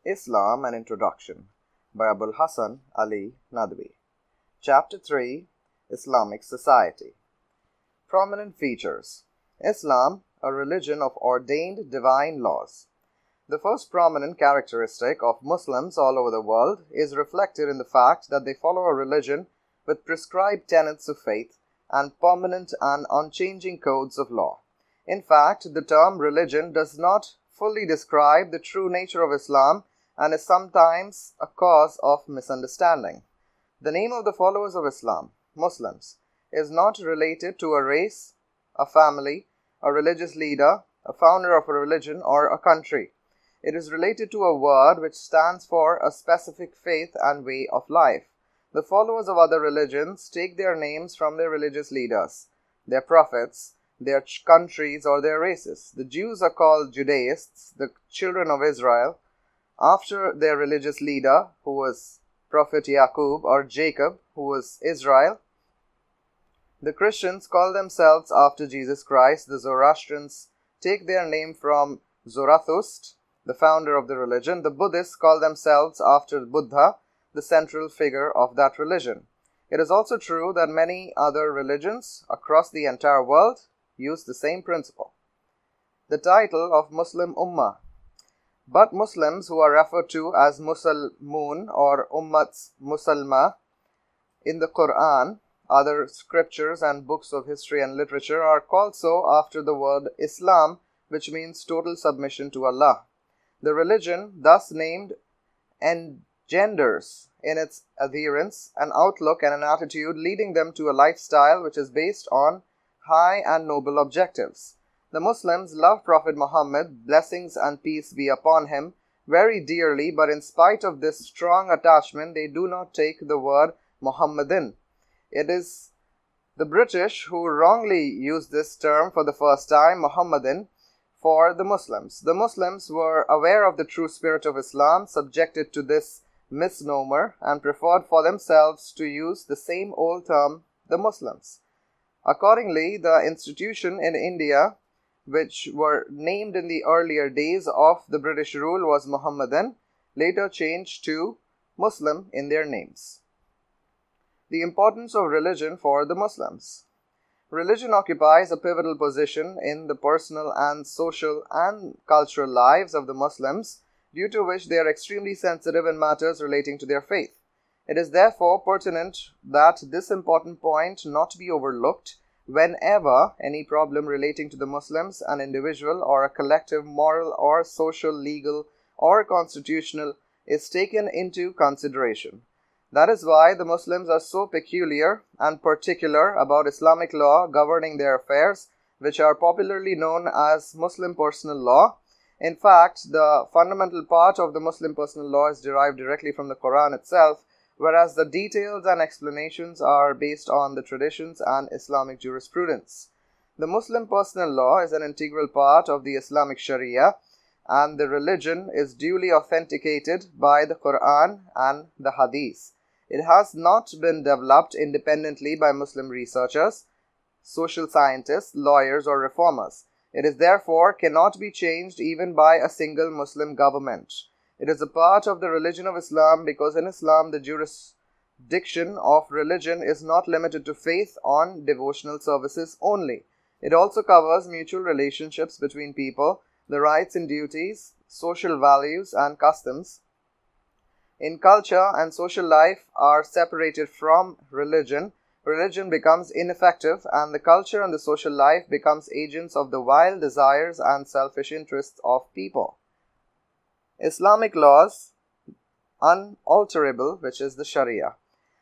Islam, an Introduction by Abul Hasan Ali Nadwi. Chapter 3, Islamic Society. Prominent Features. Islam, a religion of ordained divine laws. The first prominent characteristic of Muslims all over the world is reflected in the fact that they follow a religion with prescribed tenets of faith and permanent and unchanging codes of law. In fact, the term religion does not fully describe the true nature of Islam and is sometimes a cause of misunderstanding. The name of the followers of Islam, Muslims, is not related to a race, a family, a religious leader, a founder of a religion, or a country. It is related to a word which stands for a specific faith and way of life. The followers of other religions take their names from their religious leaders, their prophets, their countries, or their races. The Jews are called Judaists, the children of Israel, after their religious leader, who was Prophet Yaqub, or Jacob, who was Israel. The Christians call themselves after Jesus Christ. The Zoroastrians take their name from Zarathustra, the founder of the religion. The Buddhists call themselves after Buddha, the central figure of that religion. It is also true that many other religions across the entire world use the same principle. The title of Muslim Ummah. But Muslims, who are referred to as Musalmun or Ummat Musalma in the Quran, other scriptures and books of history and literature, are called so after the word Islam, which means total submission to Allah. The religion, thus named, engenders in its adherents an outlook and an attitude leading them to a lifestyle which is based on high and noble objectives. The Muslims love Prophet Muhammad, blessings and peace be upon him, very dearly, but in spite of this strong attachment, they do not take the word Muhammadan. It is the British who wrongly use this term for the first time, Muhammadan, for the Muslims. The Muslims were aware of the true spirit of Islam, subjected to this misnomer, and preferred for themselves to use the same old term, the Muslims. Accordingly, the institution in India, which were named in the earlier days of the British rule, was Muhammadan, later changed to Muslim in their names. The importance of religion for the Muslims. Religion occupies a pivotal position in the personal and social and cultural lives of the Muslims, due to which they are extremely sensitive in matters relating to their faith. It is therefore pertinent that this important point not be overlooked whenever any problem relating to the Muslims, an individual or a collective, moral or social, legal or constitutional, is taken into consideration. That is why the Muslims are so peculiar and particular about Islamic law governing their affairs, which are popularly known as Muslim personal law. In fact, the fundamental part of the Muslim personal law is derived directly from the Quran itself, whereas the details and explanations are based on the traditions and Islamic jurisprudence. The Muslim personal law is an integral part of the Islamic Sharia, and the religion is duly authenticated by the Quran and the Hadith. It has not been developed independently by Muslim researchers, social scientists, lawyers, or reformers. It is therefore cannot be changed even by a single Muslim government. It is a part of the religion of Islam because in Islam the jurisdiction of religion is not limited to faith on devotional services only. It also covers mutual relationships between people, the rights and duties, social values and customs. In culture and social life are separated from religion, religion becomes ineffective and the culture and the social life becomes agents of the wild desires and selfish interests of people. Islamic laws, unalterable, which is the Sharia.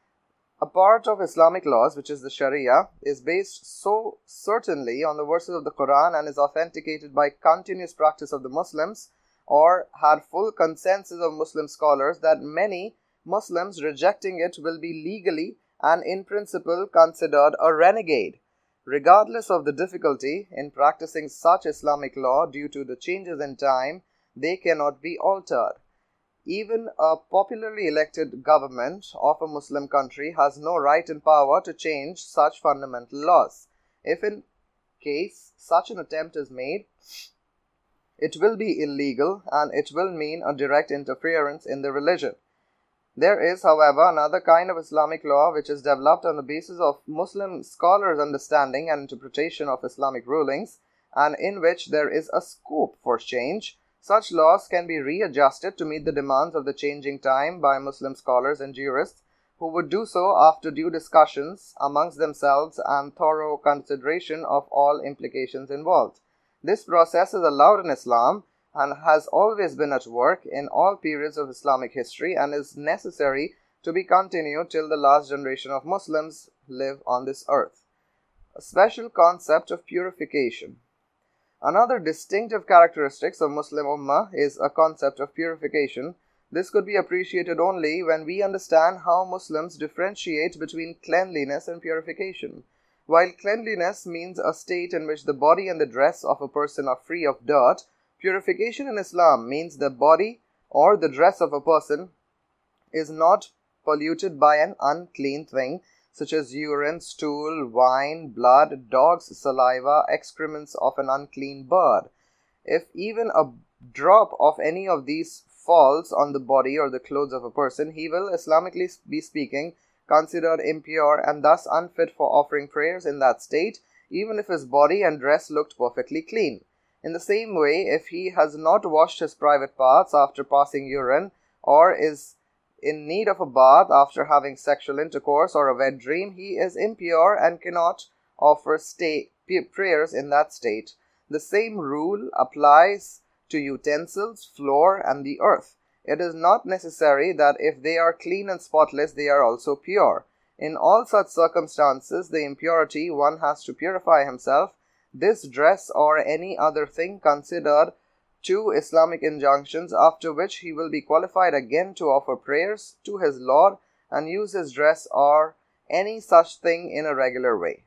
A part of Islamic laws, which is the Sharia, is based so certainly on the verses of the Quran and is authenticated by continuous practice of the Muslims, or had full consensus of Muslim scholars, that many Muslims rejecting it will be legally and in principle considered a renegade. Regardless of the difficulty in practicing such Islamic law due to the changes in time, they cannot be altered. Even a popularly elected government of a Muslim country has no right and power to change such fundamental laws. If in case such an attempt is made, it will be illegal and it will mean a direct interference in the religion. There is, however, another kind of Islamic law which is developed on the basis of Muslim scholars' understanding and interpretation of Islamic rulings, and in which there is a scope for change. Such laws can be readjusted to meet the demands of the changing time by Muslim scholars and jurists, who would do so after due discussions amongst themselves and thorough consideration of all implications involved. This process is allowed in Islam and has always been at work in all periods of Islamic history and is necessary to be continued till the last generation of Muslims live on this earth. A special concept of purification. Another distinctive characteristic of Muslim Ummah is a concept of purification. This could be appreciated only when we understand how Muslims differentiate between cleanliness and purification. While cleanliness means a state in which the body and the dress of a person are free of dirt, purification in Islam means the body or the dress of a person is not polluted by an unclean thing such as urine, stool, wine, blood, dog's saliva, excrements of an unclean bird. If even a drop of any of these falls on the body or the clothes of a person, he will, Islamically be speaking, considered impure and thus unfit for offering prayers in that state, even if his body and dress looked perfectly clean. In the same way, if he has not washed his private parts after passing urine, or is in need of a bath after having sexual intercourse or a wet dream, he is impure and cannot offer prayers in that state. The same rule applies to utensils, floor, and the earth. It is not necessary that if they are clean and spotless, they are also pure. In all such circumstances, the impurity one has to purify himself, this dress or any other thing considered two Islamic injunctions, after which he will be qualified again to offer prayers to his Lord and use his dress or any such thing in a regular way.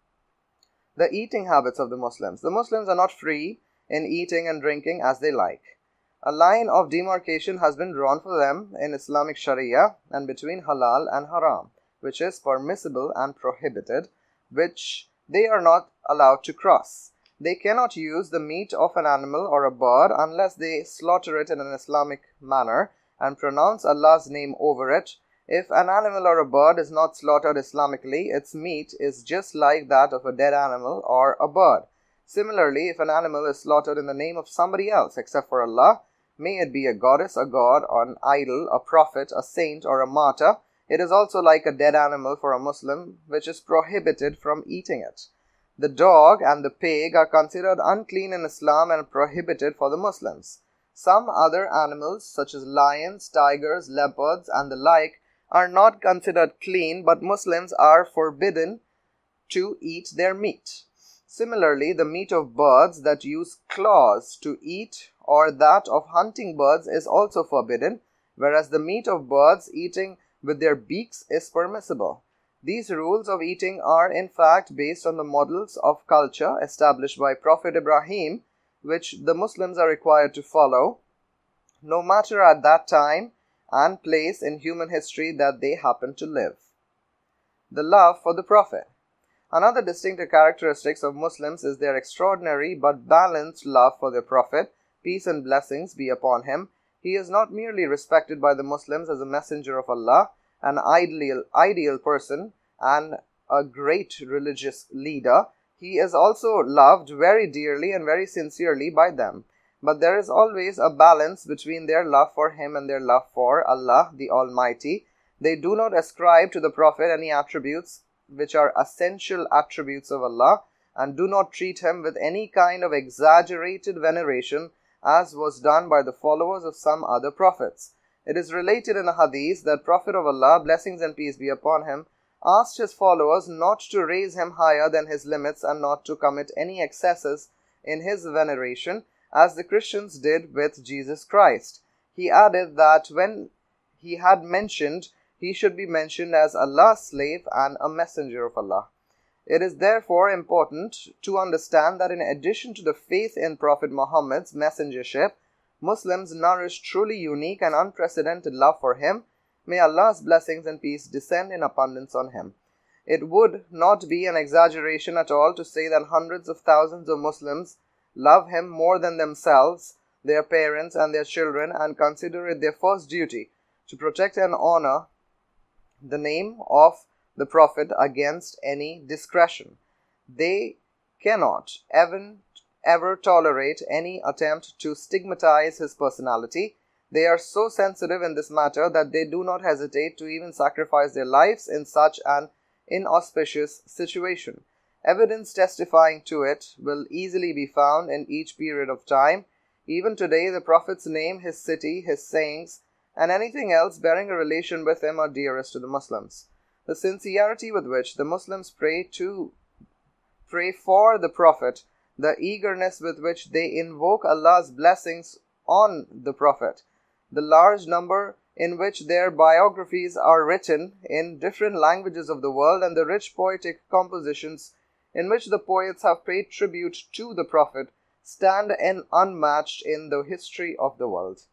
The eating habits of the Muslims. The Muslims are not free in eating and drinking as they like. A line of demarcation has been drawn for them in Islamic Sharia and between halal and haram, which is permissible and prohibited, which they are not allowed to cross. They cannot use the meat of an animal or a bird unless they slaughter it in an Islamic manner and pronounce Allah's name over it. If an animal or a bird is not slaughtered Islamically, its meat is just like that of a dead animal or a bird. Similarly, if an animal is slaughtered in the name of somebody else except for Allah, may it be a goddess, a god, or an idol, a prophet, a saint, or a martyr, it is also like a dead animal for a Muslim, which is prohibited from eating it. The dog and the pig are considered unclean in Islam and prohibited for the Muslims. Some other animals, such as lions, tigers, leopards, and the like, are not considered clean, but Muslims are forbidden to eat their meat. Similarly, the meat of birds that use claws to eat or that of hunting birds is also forbidden, whereas the meat of birds eating with their beaks is permissible. These rules of eating are in fact based on the models of culture established by Prophet Ibrahim, which the Muslims are required to follow, no matter at that time and place in human history that they happen to live. The love for the Prophet. Another distinctive characteristic of Muslims is their extraordinary but balanced love for their Prophet, peace and blessings be upon him. He is not merely respected by the Muslims as a messenger of Allah, an ideal person, and a great religious leader. He is also loved very dearly and very sincerely by them. But there is always a balance between their love for him and their love for Allah, the Almighty. They do not ascribe to the Prophet any attributes which are essential attributes of Allah, and do not treat him with any kind of exaggerated veneration as was done by the followers of some other prophets. It is related in a hadith that Prophet of Allah, blessings and peace be upon him, asked his followers not to raise him higher than his limits and not to commit any excesses in his veneration, as the Christians did with Jesus Christ. He added that when he had mentioned, he should be mentioned as Allah's slave and a messenger of Allah. It is therefore important to understand that in addition to the faith in Prophet Muhammad's messengership, Muslims nourish truly unique and unprecedented love for him. May Allah's blessings and peace descend in abundance on him. It would not be an exaggeration at all to say that hundreds of thousands of Muslims love him more than themselves, their parents, and their children, and consider it their first duty to protect and honor the name of the Prophet against any discretion. They cannot ever tolerate any attempt to stigmatize his personality. They are so sensitive in this matter that they do not hesitate to even sacrifice their lives in such an inauspicious situation. Evidence testifying to it will easily be found in each period of time. Even today, the Prophet's name, his city, his sayings, and anything else bearing a relation with him are dearest to the Muslims. The sincerity with which the Muslims pray for the Prophet, the eagerness with which they invoke Allah's blessings on the Prophet, the large number in which their biographies are written in different languages of the world, and the rich poetic compositions in which the poets have paid tribute to the Prophet stand unmatched in the history of the world.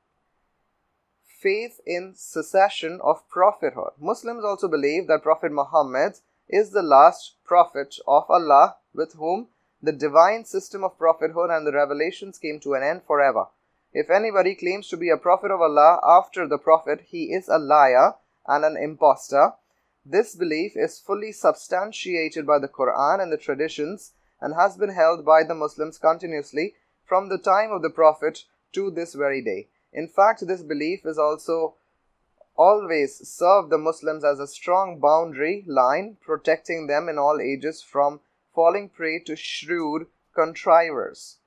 Faith in succession of prophethood. Muslims also believe that Prophet Muhammad is the last prophet of Allah with whom the divine system of prophethood and the revelations came to an end forever. If anybody claims to be a prophet of Allah after the Prophet, he is a liar and an impostor. This belief is fully substantiated by the Quran and the traditions and has been held by the Muslims continuously from the time of the Prophet to this very day. In fact, this belief is also always served the Muslims as a strong boundary line, protecting them in all ages from falling prey to shrewd contrivers.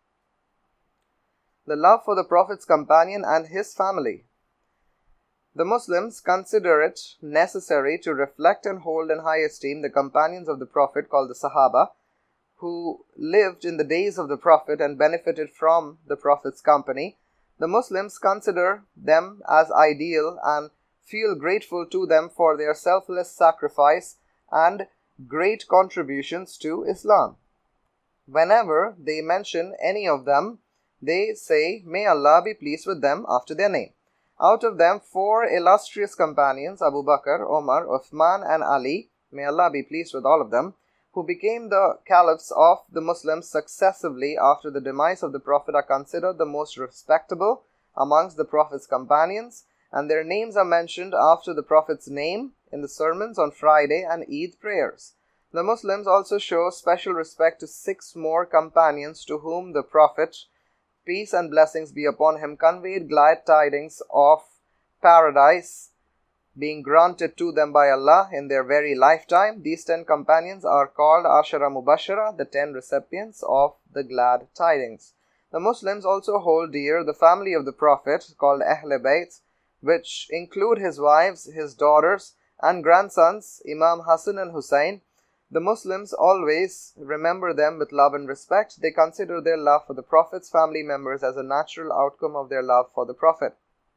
The love for the Prophet's companion and his family. The Muslims consider it necessary to reflect and hold in high esteem the companions of the Prophet, called the Sahaba, who lived in the days of the Prophet and benefited from the Prophet's company. The Muslims consider them as ideal and feel grateful to them for their selfless sacrifice and great contributions to Islam. Whenever they mention any of them, they say, "May Allah be pleased with them," after their name. Out of them, 4 illustrious companions, Abu Bakr, Omar, Uthman, and Ali, may Allah be pleased with all of them, who became the caliphs of the Muslims successively after the demise of the Prophet, are considered the most respectable amongst the Prophet's companions, and their names are mentioned after the Prophet's name in the sermons on Friday and Eid prayers. The Muslims also show special respect to 6 more companions to whom the Prophet, peace and blessings be upon him, conveyed glad tidings of paradise being granted to them by Allah in their very lifetime. These 10 companions are called Ashara Mubashara, the 10 recipients of the glad tidings. The Muslims also hold dear the family of the Prophet, called Ahl Bayt, which include his wives, his daughters, and grandsons, Imam Hassan and Hussein. The Muslims always remember them with love and respect. They consider their love for the Prophet's family members as a natural outcome of their love for the Prophet.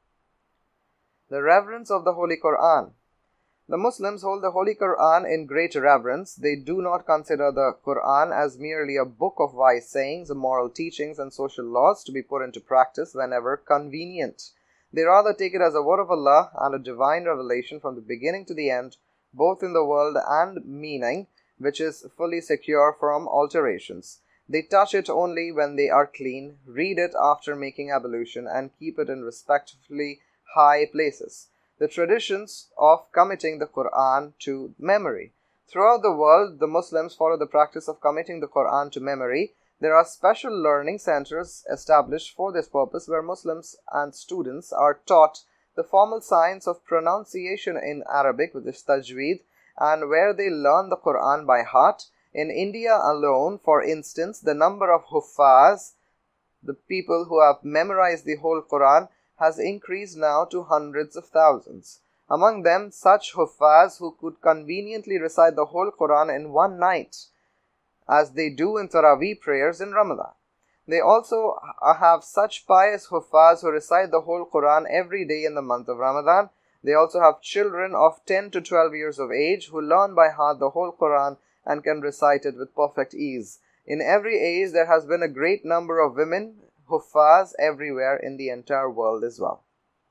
The reverence of the Holy Quran. The Muslims hold the Holy Quran in great reverence. They do not consider the Quran as merely a book of wise sayings, moral teachings, and social laws to be put into practice whenever convenient. They rather take it as a word of Allah and a divine revelation from the beginning to the end, both in the world and meaning, which is fully secure from alterations. They touch it only when they are clean, read it after making ablution, and keep it in respectfully high places. The traditions of committing the Quran to memory. Throughout the world, the Muslims follow the practice of committing the Quran to memory. There are special learning centers established for this purpose where Muslims and students are taught the formal science of pronunciation in Arabic, which is tajweed, and where they learn the Quran by heart. In India alone, for instance, the number of Huffaz, the people who have memorized the whole Quran, has increased now to hundreds of thousands. Among them, such Huffaz who could conveniently recite the whole Quran in one night, as they do in Taraweeh prayers in Ramadan. They also have such pious Huffaz who recite the whole Quran every day in the month of Ramadan. They also have children of 10 to 12 years of age who learn by heart the whole Quran and can recite it with perfect ease. In every age, there has been a great number of women Huffaz everywhere in the entire world as well.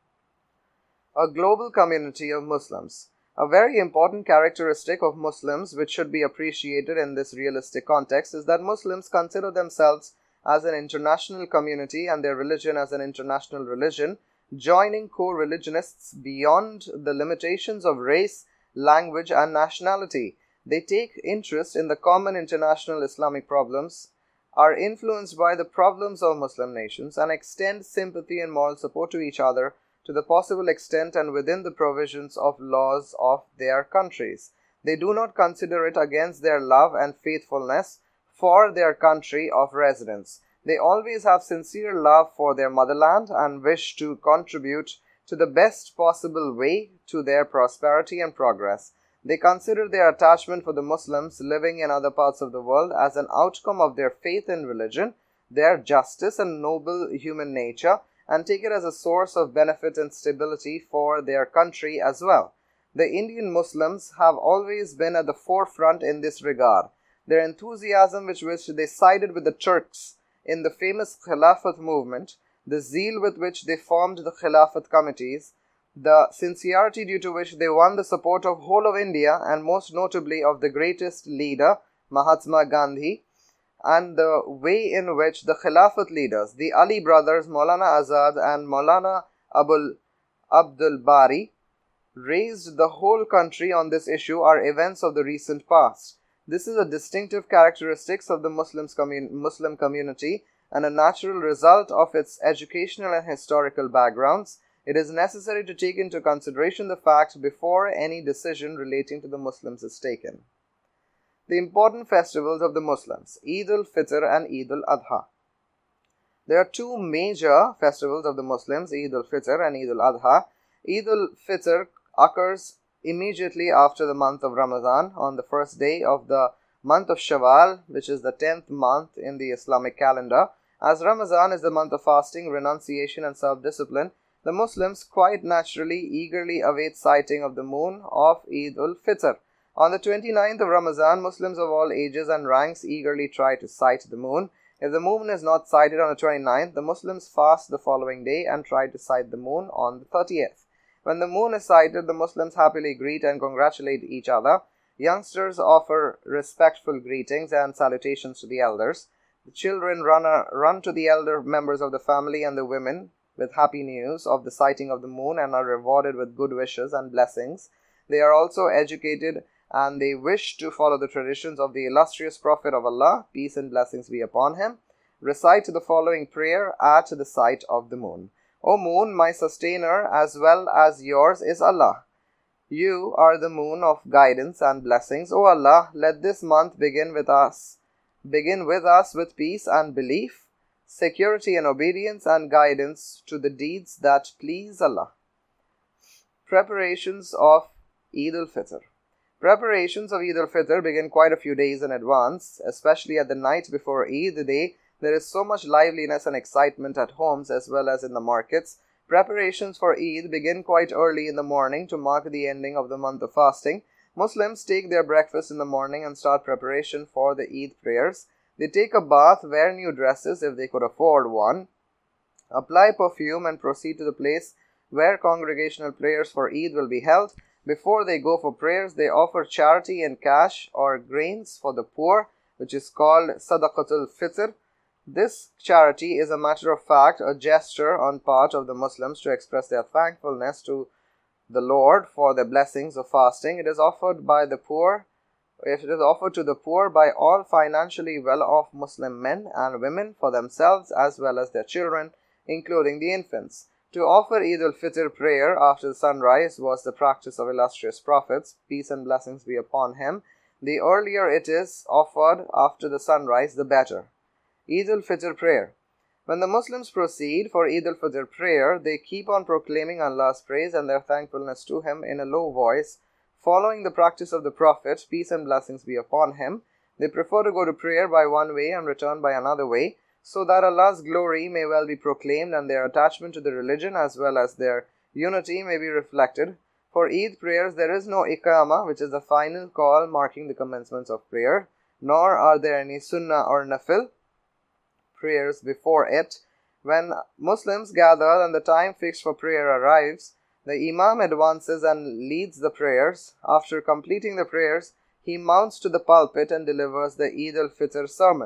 A global community of Muslims. A very important characteristic of Muslims which should be appreciated in this realistic context is that Muslims consider themselves as an international community and their religion as an international religion, joining co-religionists beyond the limitations of race, language, and nationality. They take interest in the common international Islamic problems, are influenced by the problems of Muslim nations, and extend sympathy and moral support to each other to the possible extent and within the provisions of laws of their countries. They do not consider it against their love and faithfulness for their country of residence. They always have sincere love for their motherland and wish to contribute to the best possible way to their prosperity and progress. They consider their attachment for the Muslims living in other parts of the world as an outcome of their faith in religion, their justice and noble human nature, and take it as a source of benefit and stability for their country as well. The Indian Muslims have always been at the forefront in this regard. Their enthusiasm with which they sided with the Turks in the famous Khilafat movement, the zeal with which they formed the Khilafat committees, the sincerity due to which they won the support of whole of India and most notably of the greatest leader, Mahatma Gandhi, and the way in which the Khilafat leaders, the Ali brothers, Maulana Azad and Maulana Abdul Bari, raised the whole country on this issue are events of the recent past. This is a distinctive characteristic of the Muslim community and a natural result of its educational and historical backgrounds. It is necessary to take into consideration the fact before any decision relating to the Muslims is taken. The important festivals of the Muslims, Eid al-Fitr and Eid al-Adha. There are two major festivals of the Muslims, Eid al-Fitr and Eid al-Adha. Eid al-Fitr occurs immediately after the month of Ramadan on the first day of the month of Shawwal, which is the 10th month in the Islamic calendar. As Ramadan is the month of fasting, renunciation and self-discipline, the Muslims quite naturally eagerly await sighting of the moon of Eid al-Fitr. On the 29th of Ramadan, Muslims of all ages and ranks eagerly try to sight the moon. If the moon is not sighted on the 29th, the Muslims fast the following day and try to sight the moon on the 30th. When the moon is sighted, the Muslims happily greet and congratulate each other. Youngsters offer respectful greetings and salutations to the elders. The children run to the elder members of the family and the women with happy news of the sighting of the moon and are rewarded with good wishes and blessings. They are also educated and they wish to follow the traditions of the illustrious Prophet of Allah, peace and blessings be upon him. Recite the following prayer at the sight of the moon. O moon, my sustainer as well as yours is Allah. You are the moon of guidance and blessings. O Allah, let this month begin with us with peace and belief, security and obedience and guidance to the deeds that please Allah. Preparations of Eid al-Fitr. Preparations of Eid al-Fitr begin quite a few days in advance, especially at the night before Eid day. There is so much liveliness and excitement at homes as well as in the markets. Preparations for Eid begin quite early in the morning to mark the ending of the month of fasting. Muslims take their breakfast in the morning and start preparation for the Eid prayers. They take a bath, wear new dresses if they could afford one, apply perfume and proceed to the place where congregational prayers for Eid will be held. Before they go for prayers, they offer charity in cash or grains for the poor, which is called Sadaqatul Fitr. This charity is a matter of fact, a gesture on part of the Muslims to express their thankfulness to the Lord for the blessings of fasting. It is offered to the poor by all financially well-off Muslim men and women for themselves as well as their children, including the infants. To offer Eid al-Fitr prayer after the sunrise was the practice of illustrious prophets, peace and blessings be upon him. The earlier it is offered after the sunrise, the better. Eid al-Fitr prayer. When the Muslims proceed for Eid al-Fitr prayer, they keep on proclaiming Allah's praise and their thankfulness to Him in a low voice, following the practice of the Prophet, peace and blessings be upon him. They prefer to go to prayer by one way and return by another way, so that Allah's glory may well be proclaimed and their attachment to the religion as well as their unity may be reflected. For Eid prayers, there is no Iqamah, which is the final call marking the commencement of prayer, nor are there any Sunnah or Nafil prayers before it. When Muslims gather and the time fixed for prayer arrives, the Imam advances and leads the prayers. After completing the prayers, he mounts to the pulpit and delivers the Eid al-Fitr sermon.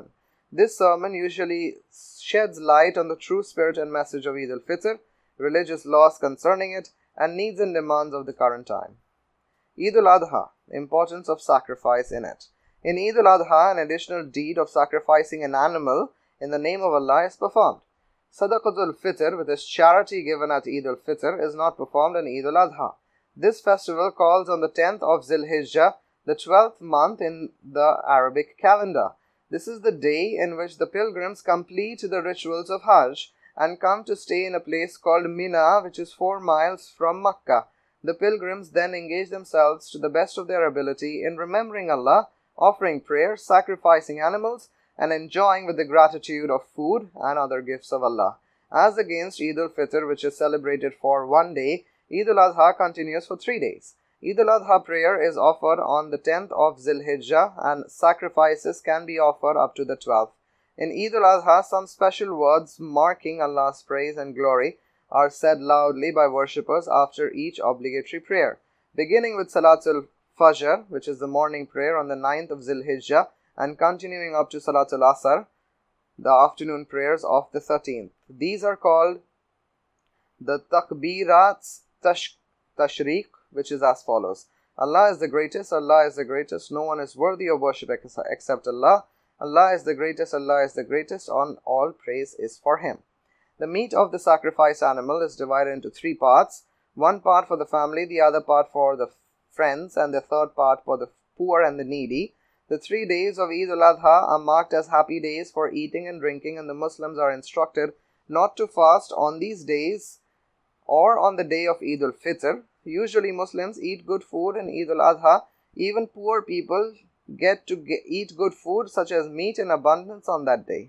This sermon usually sheds light on the true spirit and message of Eid al-Fitr, religious laws concerning it, and needs and demands of the current time. Eid al-Adha, importance of sacrifice in it. In Eid al-Adha, an additional deed of sacrificing an animal in the name of Allah is performed. Sadaqatul Fitr, with its charity given at Eid al-Fitr, is not performed on Eid al-Adha. This festival falls on the 10th of Zil-Hijjah, the 12th month in the Arabic calendar. This is the day in which the pilgrims complete the rituals of Hajj and come to stay in a place called Mina, which is 4 miles from Makkah. The pilgrims then engage themselves to the best of their ability in remembering Allah, offering prayer, sacrificing animals, and enjoying with the gratitude of food and other gifts of Allah. As against Eid al-Fitr, which is celebrated for 1 day, Eid al-Adha continues for 3 days. Eid al-Adha prayer is offered on the 10th of Zil-Hijjah and sacrifices can be offered up to the 12th. In Eid al-Adha, some special words marking Allah's praise and glory are said loudly by worshippers after each obligatory prayer, beginning with Salatul Fajr, which is the morning prayer on the 9th of Zil-Hijjah, and continuing up to Salatul Asr, the afternoon prayers of the 13th. These are called the Takbirats Tashriq, which is as follows. Allah is the greatest, Allah is the greatest, no one is worthy of worship except Allah. Allah is the greatest, Allah is the greatest, on all praise is for Him. The meat of the sacrificed animal is divided into 3 parts, 1 part for the family, the other part for the friends, and the 3rd part for the poor and the needy. The 3 days of Eid al-Adha are marked as happy days for eating and drinking, and the Muslims are instructed not to fast on these days or on the day of Eid al-Fitr. Usually Muslims eat good food in Eid al-Adha. Even poor people get to eat good food such as meat in abundance on that day.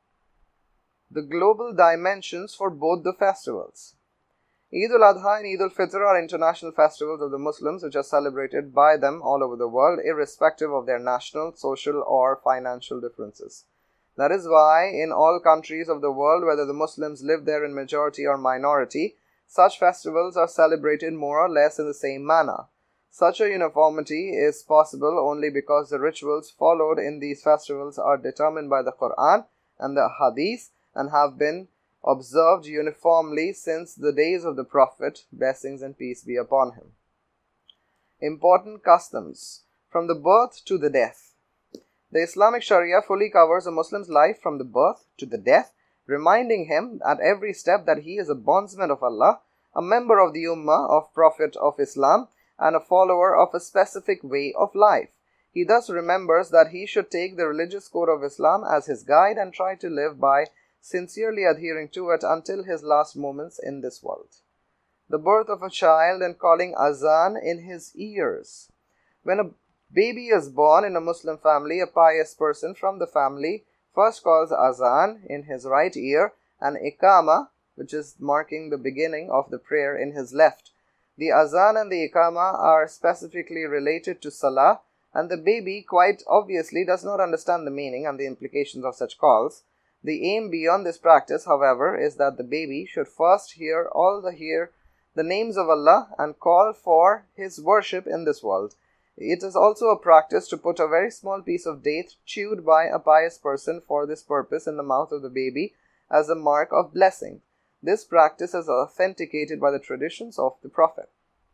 The global dimensions for both the festivals. Eid al-Adha and Eid al-Fitr are international festivals of the Muslims which are celebrated by them all over the world, irrespective of their national, social, or financial differences. That is why in all countries of the world, whether the Muslims live there in majority or minority, such festivals are celebrated more or less in the same manner. Such a uniformity is possible only because the rituals followed in these festivals are determined by the Quran and the Hadith and have been observed uniformly since the days of the Prophet, blessings and peace be upon him. Important customs from the birth to the death. The Islamic Sharia fully covers a Muslim's life from the birth to the death, reminding him at every step that he is a bondsman of Allah, a member of the Ummah of Prophet of Islam, and a follower of a specific way of life. He thus remembers that he should take the religious code of Islam as his guide and try to live by sincerely adhering to it until his last moments in this world. The birth of a child and calling azan in his ears. When a baby is born in a Muslim family, a pious person from the family first calls azan in his right ear and iqama, which is marking the beginning of the prayer, in his left. The azan and the iqama are specifically related to salah, and the baby quite obviously does not understand the meaning and the implications of such calls. The aim beyond this practice, however, is that the baby should first hear the names of Allah and call for His worship in this world. It is also a practice to put a very small piece of date chewed by a pious person for this purpose in the mouth of the baby as a mark of blessing. This practice is authenticated by the traditions of the Prophet.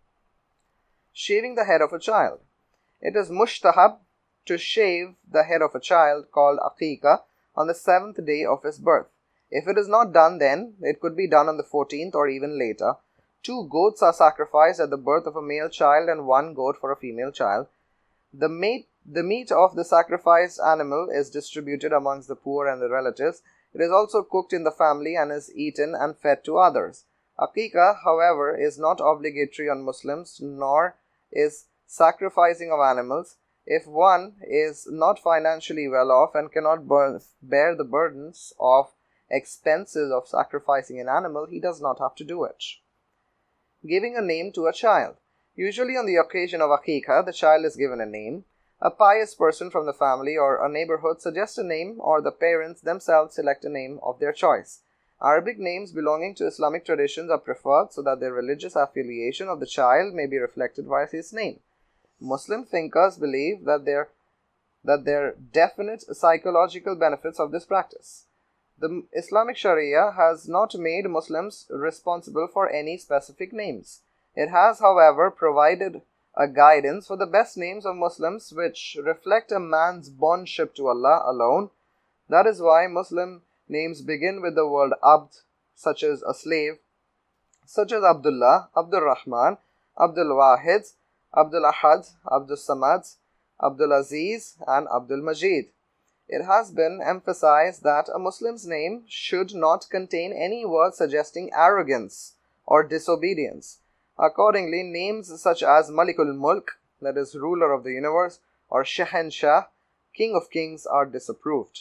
Shaving the head of a child. It is mushtahab to shave the head of a child called aqiqah on the 7th day of his birth. If it is not done then, it could be done on the 14th or even later. 2 goats are sacrificed at the birth of a male child and 1 goat for a female child. The meat of the sacrificed animal is distributed amongst the poor and the relatives. It is also cooked in the family and is eaten and fed to others. Aqiqah, however, is not obligatory on Muslims, nor is sacrificing of animals. If one is not financially well off and cannot bear the burdens of expenses of sacrificing an animal, he does not have to do it. Giving a name to a child. Usually on the occasion of Aqiqah, the child is given a name. A pious person from the family or a neighborhood suggests a name, or the parents themselves select a name of their choice. Arabic names belonging to Islamic traditions are preferred so that the religious affiliation of the child may be reflected by his name. Muslim thinkers believe that that there are definite psychological benefits of this practice. The Islamic Sharia has not made Muslims responsible for any specific names. It has, however, provided a guidance for the best names of Muslims which reflect a man's bondship to Allah alone. That is why Muslim names begin with the word Abd, such as a slave, such as Abdullah, Abdul Rahman, Abdul Wahid, Abdul Ahad, Abdul Samad, Abdul Aziz, and Abdul Majid. It has been emphasized that a Muslim's name should not contain any word suggesting arrogance or disobedience. Accordingly, names such as Malikul Mulk, that is ruler of the universe, or Shahenshah, king of kings, are disapproved.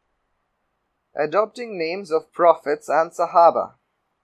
Adopting names of prophets and Sahaba.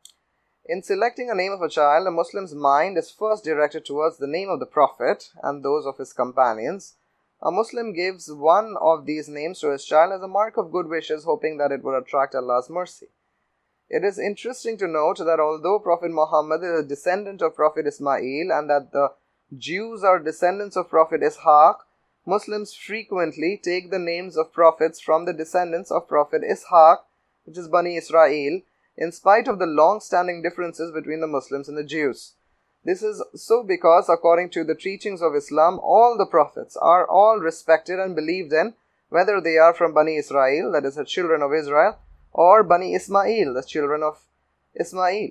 In selecting a name of a child, a Muslim's mind is first directed towards the name of the Prophet and those of his companions. A Muslim gives one of these names to his child as a mark of good wishes, hoping that it would attract Allah's mercy. It is interesting to note that although Prophet Muhammad is a descendant of Prophet Ismail and that the Jews are descendants of Prophet Ishaq, Muslims frequently take the names of prophets from the descendants of Prophet Ishaq, which is Bani Israel, in spite of the long-standing differences between the Muslims and the Jews. This is so because, according to the teachings of Islam, all the prophets are all respected and believed in, whether they are from Bani Israel, that is the children of Israel, or Bani Ismail, the children of Ismail.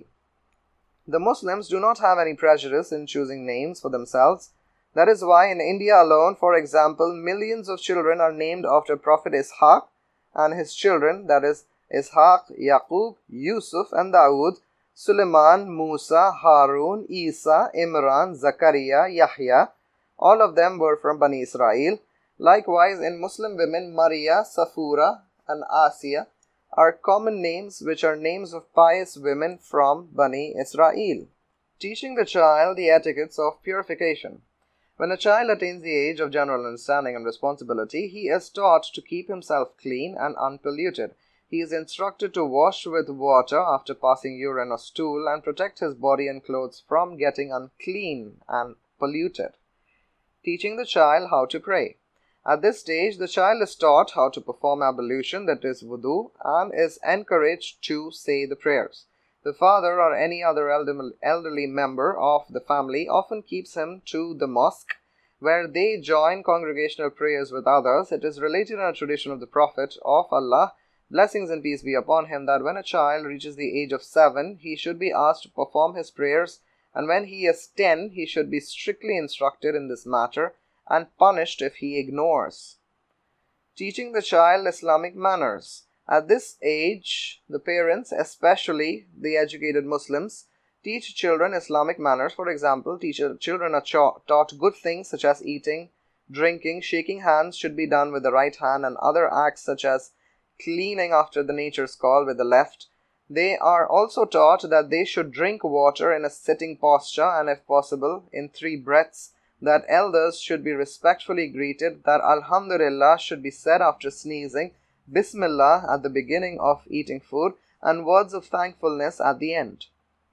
The Muslims do not have any prejudice in choosing names for themselves. That is why in India alone, for example, millions of children are named after Prophet Ishaq and his children, that is Ishaq, Yaqub, Yusuf and Dawood, Suleiman, Musa, Harun, Isa, Imran, Zakaria, Yahya. All of them were from Bani Israel. Likewise, in Muslim women, Maria, Safura and Asiya are common names which are names of pious women from Bani Israel. Teaching the child the etiquettes of purification. When a child attains the age of general understanding and responsibility, he is taught to keep himself clean and unpolluted. He is instructed to wash with water after passing urine or stool and protect his body and clothes from getting unclean and polluted. Teaching the child how to pray. At this stage, the child is taught how to perform ablution, that is wudu, and is encouraged to say the prayers. The father or any other elderly member of the family often keeps him to the mosque, where they join congregational prayers with others. It is related in a tradition of the Prophet of Allah, blessings and peace be upon him, that when a child reaches the age of 7, he should be asked to perform his prayers, and when he is 10, he should be strictly instructed in this matter and punished if he ignores. Teaching the child Islamic manners. At this age, the parents, especially the educated Muslims, teach children Islamic manners. For example, children are taught good things such as eating, drinking, shaking hands should be done with the right hand, and other acts such as cleaning after the nature's call with the left. They are also taught that they should drink water in a sitting posture and, if possible, in 3 breaths, that elders should be respectfully greeted, that Alhamdulillah should be said after sneezing, Bismillah at the beginning of eating food, and words of thankfulness at the end.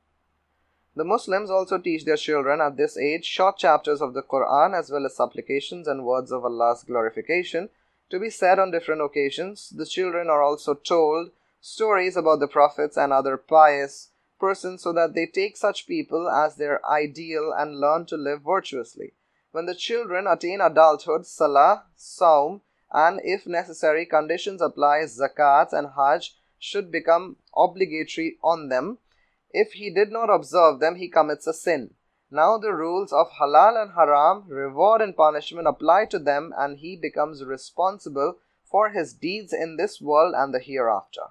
The Muslims also teach their children at this age short chapters of the Quran as well as supplications and words of Allah's glorification to be said on different occasions. The children are also told stories about the prophets and other pious persons so that they take such people as their ideal and learn to live virtuously. When the children attain adulthood, Salah, Saum, and if necessary conditions apply, Zakat and Hajj should become obligatory on them. If he did not observe them, he commits a sin. Now the rules of halal and haram, reward and punishment apply to them, and he becomes responsible for his deeds in this world and the hereafter.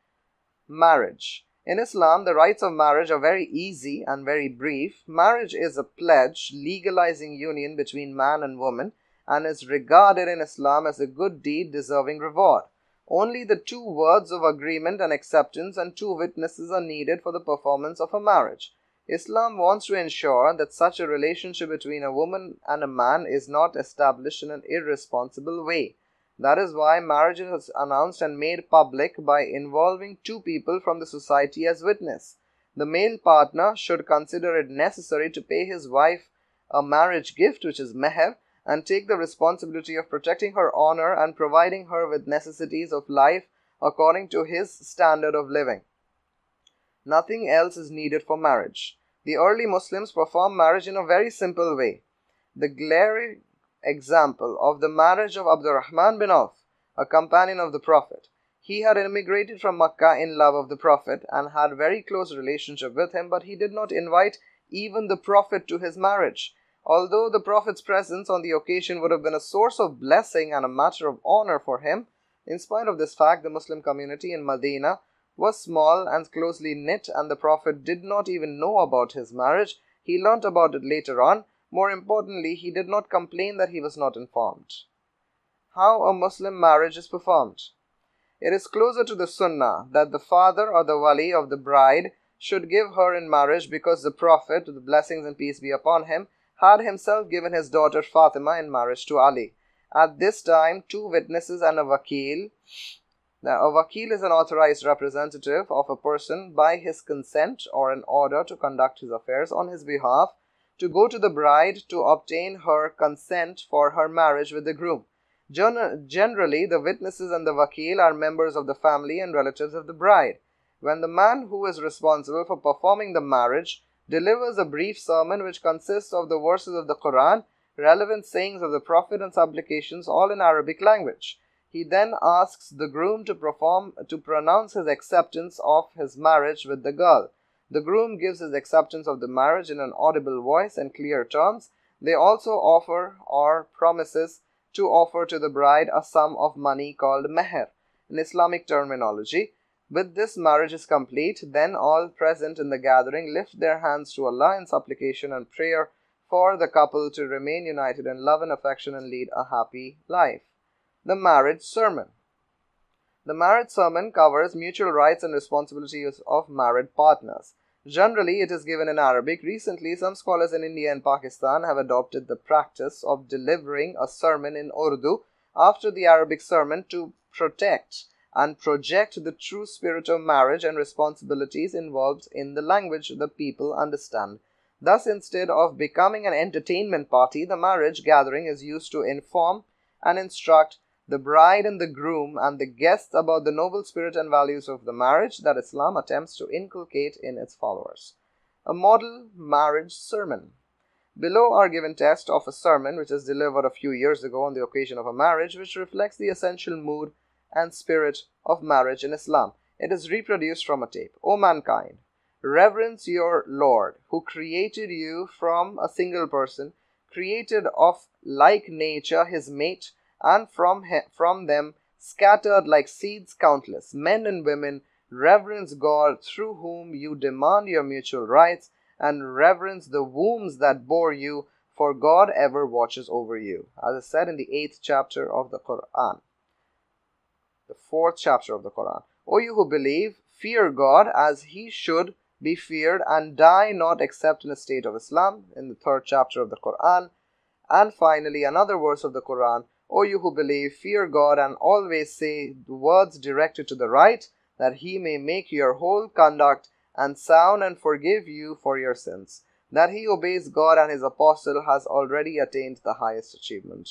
Marriage. In Islam, the rites of marriage are very easy and very brief. Marriage is a pledge legalizing union between man and woman and is regarded in Islam as a good deed deserving reward. Only the 2 words of agreement and acceptance and 2 witnesses are needed for the performance of a marriage. Islam wants to ensure that such a relationship between a woman and a man is not established in an irresponsible way. That is why marriage is announced and made public by involving 2 people from the society as witness. The male partner should consider it necessary to pay his wife a marriage gift, which is meher, and take the responsibility of protecting her honor and providing her with necessities of life according to his standard of living. Nothing else is needed for marriage. The early Muslims performed marriage in a very simple way. The glaring example of the marriage of Abdurrahman bin Auf, a companion of the Prophet. He had immigrated from Makkah in love of the Prophet and had very close relationship with him, but he did not invite even the Prophet to his marriage. Although the Prophet's presence on the occasion would have been a source of blessing and a matter of honor for him, in spite of this fact, the Muslim community in Medina was small and closely knit, and the Prophet did not even know about his marriage. He learnt about it later on. More importantly, he did not complain that he was not informed. How a Muslim marriage is performed. It is closer to the Sunnah that the father or the wali of the bride should give her in marriage, because the Prophet, the blessings and peace be upon him, had himself given his daughter Fatima in marriage to Ali. At this time, 2 witnesses and a wakil. Now, a wakil is an authorized representative of a person by his consent or in order to conduct his affairs on his behalf, to go to the bride to obtain her consent for her marriage with the groom. Generally, the witnesses and the wakil are members of the family and relatives of the bride. When the man who is responsible for performing the marriage delivers a brief sermon which consists of the verses of the Quran, relevant sayings of the Prophet and supplications, all in Arabic language, he then asks the groom to pronounce his acceptance of his marriage with the girl. The groom gives his acceptance of the marriage in an audible voice and clear terms. They also offer or promises to offer to the bride a sum of money called meher in Islamic terminology. With this, marriage is complete. Then all present in the gathering lift their hands to Allah in supplication and prayer for the couple to remain united in love and affection and lead a happy life. The marriage sermon. The marriage sermon covers mutual rights and responsibilities of married partners. Generally, it is given in Arabic. Recently, some scholars in India and Pakistan have adopted the practice of delivering a sermon in Urdu after the Arabic sermon to protect and project the true spirit of marriage and responsibilities involved in the language the people understand. Thus, instead of becoming an entertainment party, the marriage gathering is used to inform and instruct the bride and the groom and the guests about the noble spirit and values of the marriage that Islam attempts to inculcate in its followers. A model marriage sermon. Below are given text of a sermon which was delivered a few years ago on the occasion of a marriage, which reflects the essential mood and spirit of marriage in Islam. It is reproduced from a tape. O mankind, reverence your Lord, who created you from a single person, created of like nature his mate, and from them scattered like seeds countless. Men and women, reverence God, through whom you demand your mutual rights, and reverence the wombs that bore you, for God ever watches over you. As is said in the 8th chapter of the Quran. The 4th chapter of the Quran. O you who believe, fear God as he should be feared, and die not except in a state of Islam, in the 3rd chapter of the Quran. And finally, another verse of the Quran. O you who believe, fear God and always say the words directed to the right, that he may make your whole conduct and sound and forgive you for your sins. That he obeys God and his apostle has already attained the highest achievement.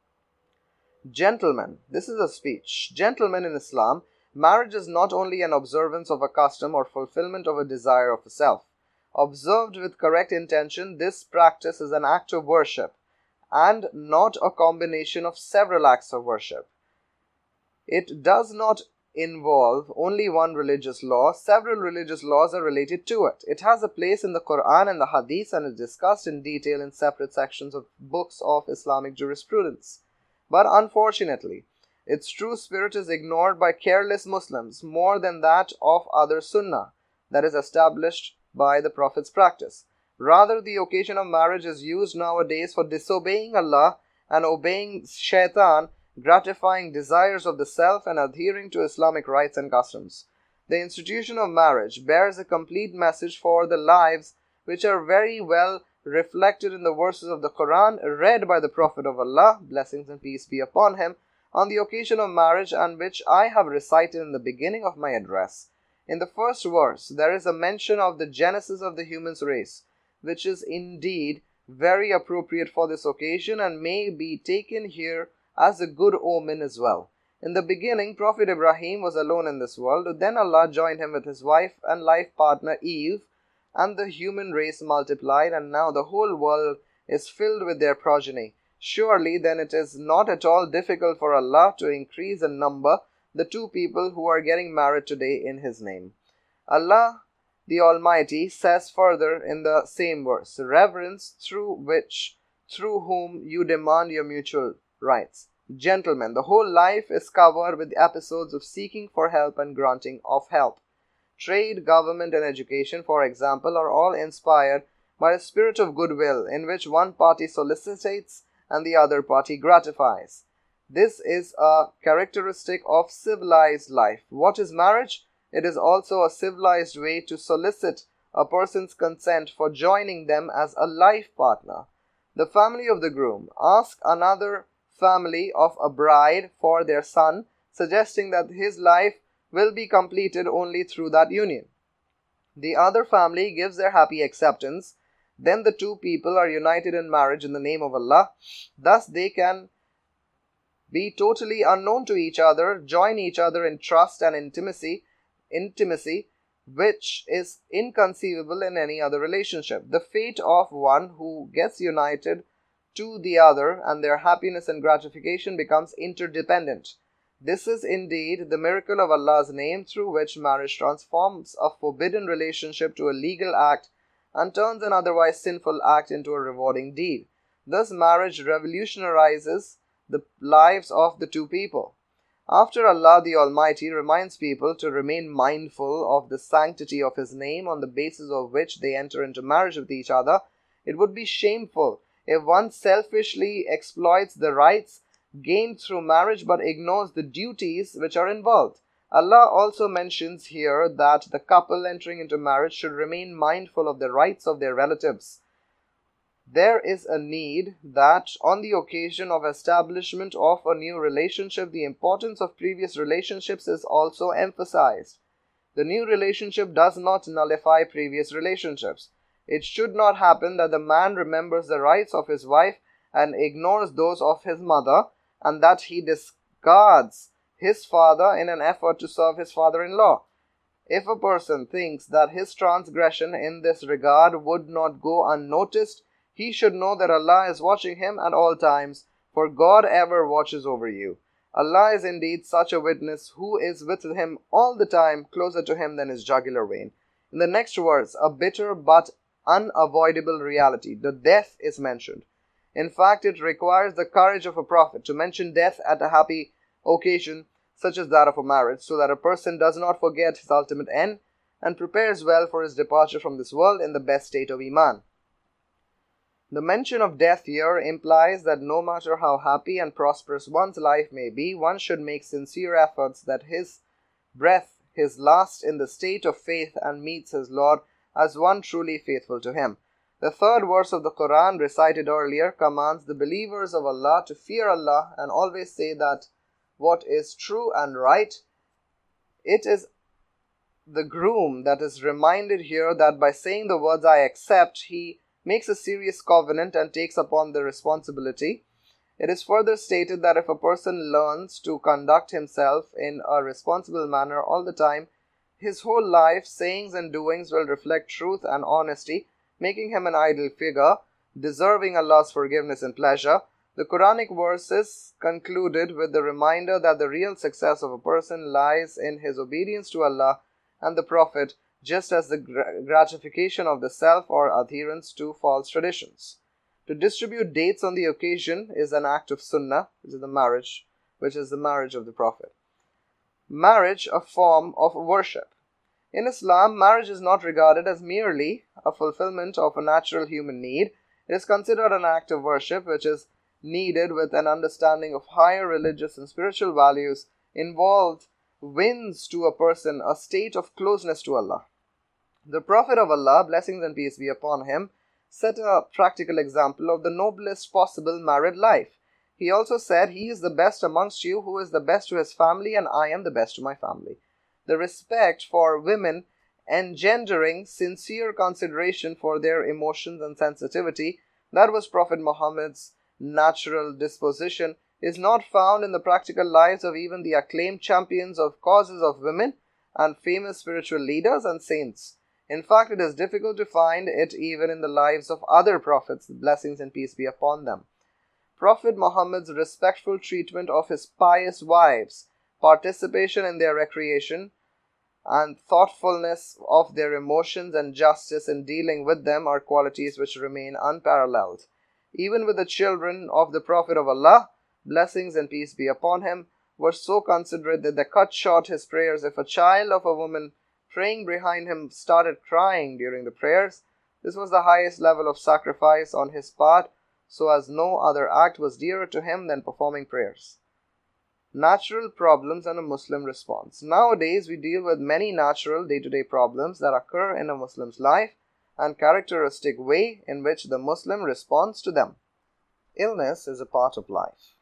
Gentlemen, this is a speech. Gentlemen, in Islam, marriage is not only an observance of a custom or fulfillment of a desire of a self. Observed with correct intention, this practice is an act of worship, and not a combination of several acts of worship. It does not involve only one religious law. Several religious laws are related to it. It has a place in the Quran and the Hadith and is discussed in detail in separate sections of books of Islamic jurisprudence. But unfortunately, its true spirit is ignored by careless Muslims more than that of other Sunnah that is established by the Prophet's practice. Rather, the occasion of marriage is used nowadays for disobeying Allah and obeying shaitan, gratifying desires of the self and adhering to Islamic rites and customs. The institution of marriage bears a complete message for the lives, which are very well reflected in the verses of the Quran read by the Prophet of Allah, blessings and peace be upon him, on the occasion of marriage, and which I have recited in the beginning of my address. In the first verse, there is a mention of the genesis of the human race, which is indeed very appropriate for this occasion and may be taken here as a good omen as well. In the beginning, Prophet Ibrahim was alone in this world. Then Allah joined him with his wife and life partner Eve, and the human race multiplied, and now the whole world is filled with their progeny. Surely then it is not at all difficult for Allah to increase in number the two people who are getting married today in His name. Allah the Almighty says further in the same verse, reverence through whom you demand your mutual rights. Gentlemen, the whole life is covered with episodes of seeking for help and granting of help. Trade, government, and education, for example, are all inspired by a spirit of goodwill in which one party solicitates and the other party gratifies. This is a characteristic of civilized life. What is marriage? It is also a civilized way to solicit a person's consent for joining them as a life partner. The family of the groom ask another family of a bride for their son, suggesting that his life will be completed only through that union. The other family gives their happy acceptance. Then the two people are united in marriage in the name of Allah. Thus they can be totally unknown to each other, join each other in trust and intimacy, which is inconceivable in any other relationship. The fate of one who gets united to the other and their happiness and gratification becomes interdependent. This is indeed the miracle of Allah's name through which marriage transforms a forbidden relationship to a legal act and turns an otherwise sinful act into a rewarding deed. Thus marriage revolutionizes the lives of the two people. After Allah the Almighty reminds people to remain mindful of the sanctity of His name on the basis of which they enter into marriage with each other, it would be shameful if one selfishly exploits the rights gained through marriage but ignores the duties which are involved. Allah also mentions here that the couple entering into marriage should remain mindful of the rights of their relatives. There is a need that on the occasion of establishment of a new relationship, the importance of previous relationships is also emphasized. The new relationship does not nullify previous relationships. It should not happen that the man remembers the rights of his wife and ignores those of his mother, and that he discards his father in an effort to serve his father-in-law. If a person thinks that his transgression in this regard would not go unnoticed, he should know that Allah is watching him at all times, for God ever watches over you. Allah is indeed such a witness who is with him all the time, closer to him than his jugular vein. In the next verse, a bitter but unavoidable reality, the death, is mentioned. In fact, it requires the courage of a prophet to mention death at a happy occasion such as that of a marriage, so that a person does not forget his ultimate end and prepares well for his departure from this world in the best state of Iman. The mention of death here implies that no matter how happy and prosperous one's life may be, one should make sincere efforts that his breath is last in the state of faith and meets his Lord as one truly faithful to him. The third verse of the Quran recited earlier commands the believers of Allah to fear Allah and always say that what is true and right. It is the groom that is reminded here that by saying the words I accept, he makes a serious covenant and takes upon the responsibility. It is further stated that if a person learns to conduct himself in a responsible manner all the time, his whole life, sayings and doings will reflect truth and honesty, making him an ideal figure, deserving Allah's forgiveness and pleasure. The Quranic verses concluded with the reminder that the real success of a person lies in his obedience to Allah and the Prophet, just as the gratification of the self or adherence to false traditions. To distribute dates on the occasion is an act of sunnah, which is the marriage of the Prophet. Marriage, a form of worship. In Islam, marriage is not regarded as merely a fulfillment of a natural human need. It is considered an act of worship which is needed with an understanding of higher religious and spiritual values involved, wins to a person a state of closeness to Allah. The Prophet of Allah, blessings and peace be upon him, set a practical example of the noblest possible married life. He also said, He is the best amongst you who is the best to his family, and I am the best to my family. The respect for women engendering sincere consideration for their emotions and sensitivity That was Prophet Muhammad's natural disposition, is not found in the practical lives of even the acclaimed champions of causes of women and famous spiritual leaders and saints. In fact, it is difficult to find it even in the lives of other prophets, blessings and peace be upon them. Prophet Muhammad's respectful treatment of his pious wives, participation in their recreation, and thoughtfulness of their emotions and justice in dealing with them are qualities which remain unparalleled. Even with the children of the Prophet of Allah, blessings and peace be upon him, were so considerate that they cut short his prayers. If a child of a woman praying behind him started crying during the prayers, this was the highest level of sacrifice on his part, so as no other act was dearer to him than performing prayers. Natural problems and a Muslim response. Nowadays, we deal with many natural day-to-day problems that occur in a Muslim's life and characteristic way in which the Muslim responds to them. Illness is a part of life.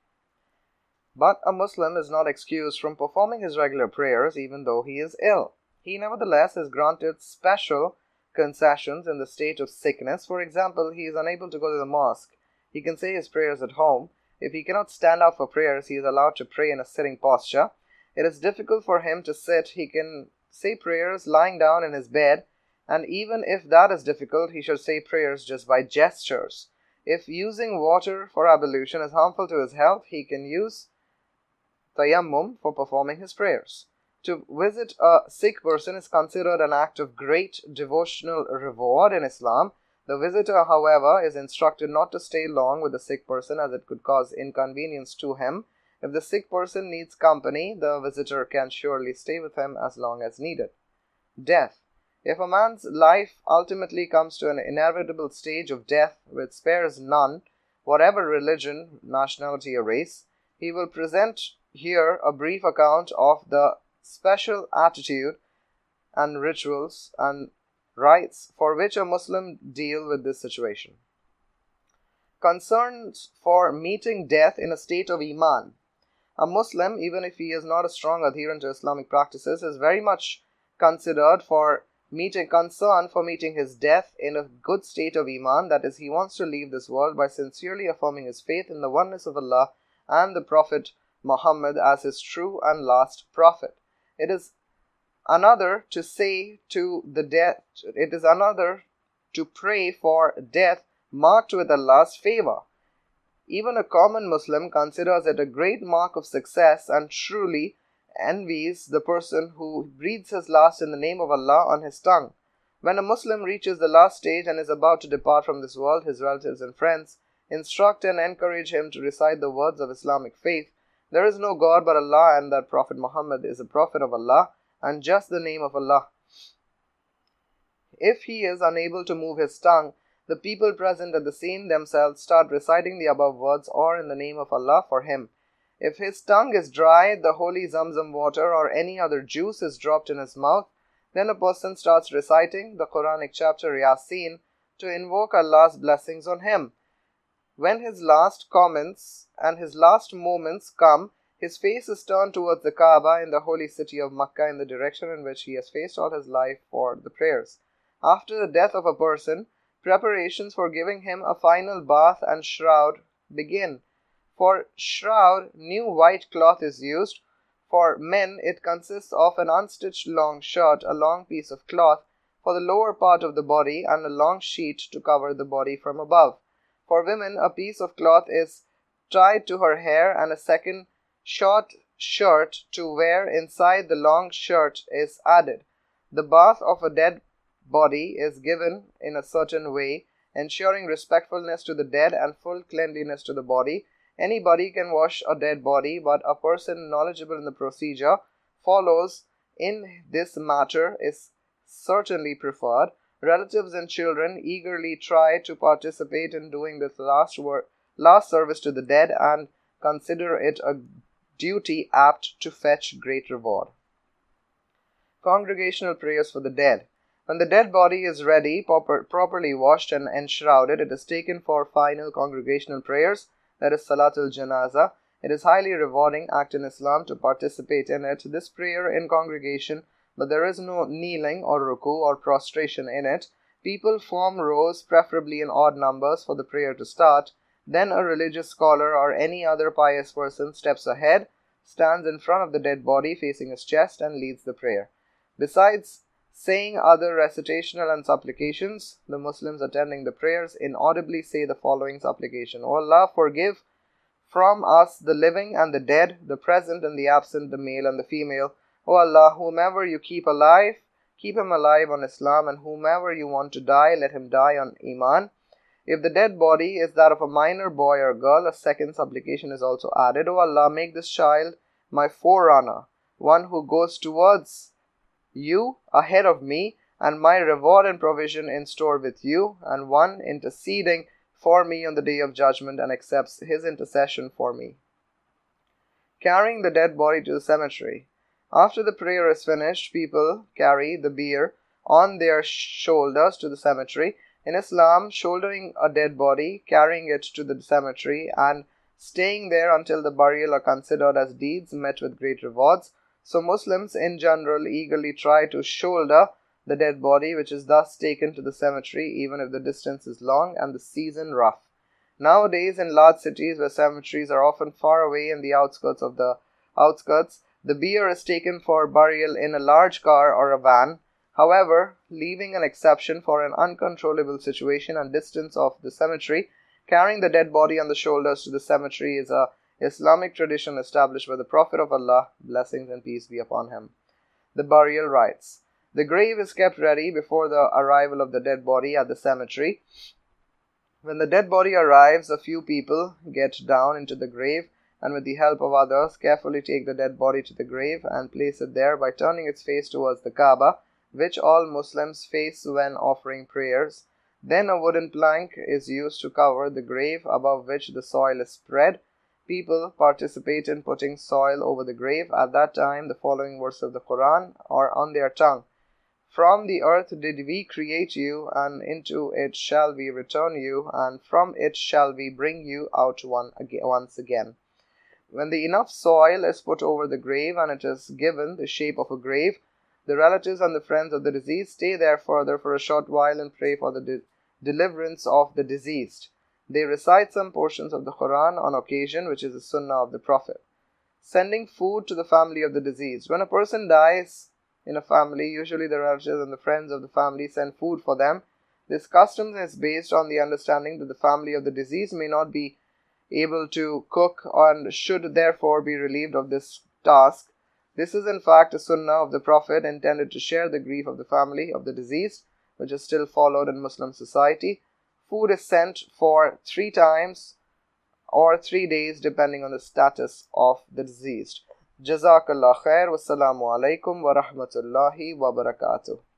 But a Muslim is not excused from performing his regular prayers even though he is ill. He nevertheless is granted special concessions in the state of sickness. For example, he is unable to go to the mosque. He can say his prayers at home. If he cannot stand up for prayers, he is allowed to pray in a sitting posture. It is difficult for him to sit. He can say prayers lying down in his bed, and even if that is difficult, he should say prayers just by gestures. If using water for ablution is harmful to his health, he can use tayammum for performing his prayers. To visit a sick person is considered an act of great devotional reward in Islam. The visitor, however, is instructed not to stay long with the sick person as it could cause inconvenience to him. If the sick person needs company, the visitor can surely stay with him as long as needed. Death. If a man's life ultimately comes to an inevitable stage of death which spares none, whatever religion, nationality, or race, he will present here a brief account of the special attitude and rituals and rites for which a Muslim deal with this situation. Concerns for meeting death in a state of Iman. A Muslim, even if he is not a strong adherent to Islamic practices, is very much considered for concern for meeting his death in a good state of Iman, that is, he wants to leave this world by sincerely affirming his faith in the oneness of Allah and the Prophet Muhammad as his true and last prophet. It is another to say to the death, it is another to pray for death marked with Allah's favor. Even a common Muslim considers it a great mark of success and truly envies the person who breathes his last in the name of Allah on his tongue. When a Muslim reaches the last stage and is about to depart from this world, his relatives and friends instruct and encourage him to recite the words of Islamic faith. There is no God but Allah, and that Prophet Muhammad is a prophet of Allah, and just the name of Allah. If he is unable to move his tongue, the people present at the scene themselves start reciting the above words or in the name of Allah for him. If his tongue is dry, the holy Zamzam water or any other juice is dropped in his mouth. Then a person starts reciting the Quranic chapter Yasin to invoke Allah's blessings on him. When his last comments and his last moments come, his face is turned towards the Kaaba in the holy city of Makkah in the direction in which he has faced all his life for the prayers. After the death of a person, preparations for giving him a final bath and shroud begin. For shroud, new white cloth is used. For men, it consists of an unstitched long shirt, a long piece of cloth for the lower part of the body, and a long sheet to cover the body from above. For women, a piece of cloth is tied to her hair, and a second short shirt to wear inside the long shirt is added. The bath of a dead body is given in a certain way, ensuring respectfulness to the dead and full cleanliness to the body. Anybody can wash a dead body, but a person knowledgeable in the procedure follows in this matter is certainly preferred. Relatives and children eagerly try to participate in doing this last service to the dead and consider it a duty apt to fetch great reward. Congregational prayers for the dead. When the dead body is ready, properly washed and enshrouded, it is taken for final congregational prayers, that is Salatul Janaza. It is highly rewarding act in Islam to participate in it. This prayer in congregation, but there is no kneeling or ruku or prostration in it. People form rows, preferably in odd numbers, for the prayer to start. Then a religious scholar or any other pious person steps ahead, stands in front of the dead body facing his chest, and leads the prayer. Besides saying other recitational and supplications, the Muslims attending the prayers inaudibly say the following supplication: O Allah, forgive from us the living and the dead, the present and the absent, the male and the female. O Allah, whomever you keep alive, keep him alive on Islam, and whomever you want to die, let him die on Iman. If the dead body is that of a minor boy or girl, a second supplication is also added. O Allah, make this child my forerunner, one who goes towards you ahead of me, and my reward and provision in store with you, and one interceding for me on the day of judgment and accepts his intercession for me. Carrying the dead body to the cemetery. After the prayer is finished, people carry the bier on their shoulders to the cemetery. In Islam, shouldering a dead body, carrying it to the cemetery, and staying there until the burial are considered as deeds met with great rewards. So Muslims in general eagerly try to shoulder the dead body, which is thus taken to the cemetery, even if the distance is long and the season rough. Nowadays, in large cities where cemeteries are often far away in the outskirts, the bier is taken for burial in a large car or a van. However, leaving an exception for an uncontrollable situation and distance of the cemetery, carrying the dead body on the shoulders to the cemetery is a Islamic tradition established by the Prophet of Allah, blessings and peace be upon him. The burial rites. The grave is kept ready before the arrival of the dead body at the cemetery. When the dead body arrives, a few people get down into the grave and with the help of others carefully take the dead body to the grave and place it there by turning its face towards the Kaaba, which all Muslims face when offering prayers. Then a wooden plank is used to cover the grave, above which the soil is spread. People participate in putting soil over the grave. At that time, the following verse of the Quran are on their tongue. From the earth did we create you, and into it shall we return you, and from it shall we bring you out once again. When enough soil is put over the grave and it is given the shape of a grave, the relatives and the friends of the deceased stay there further for a short while and pray for the deliverance of the deceased. They recite some portions of the Quran on occasion, which is the Sunnah of the Prophet. Sending food to the family of the deceased. When a person dies in a family, usually the relatives and the friends of the family send food for them. This custom is based on the understanding that the family of the deceased may not be able to cook and should therefore be relieved of this task. This is in fact a sunnah of the Prophet intended to share the grief of the family of the deceased, which is still followed in Muslim society. Food is sent for 3 times or 3 days depending on the status of the deceased. Jazakallah khair. Wassalamu alaikum wa rahmatullahi wa barakatuh.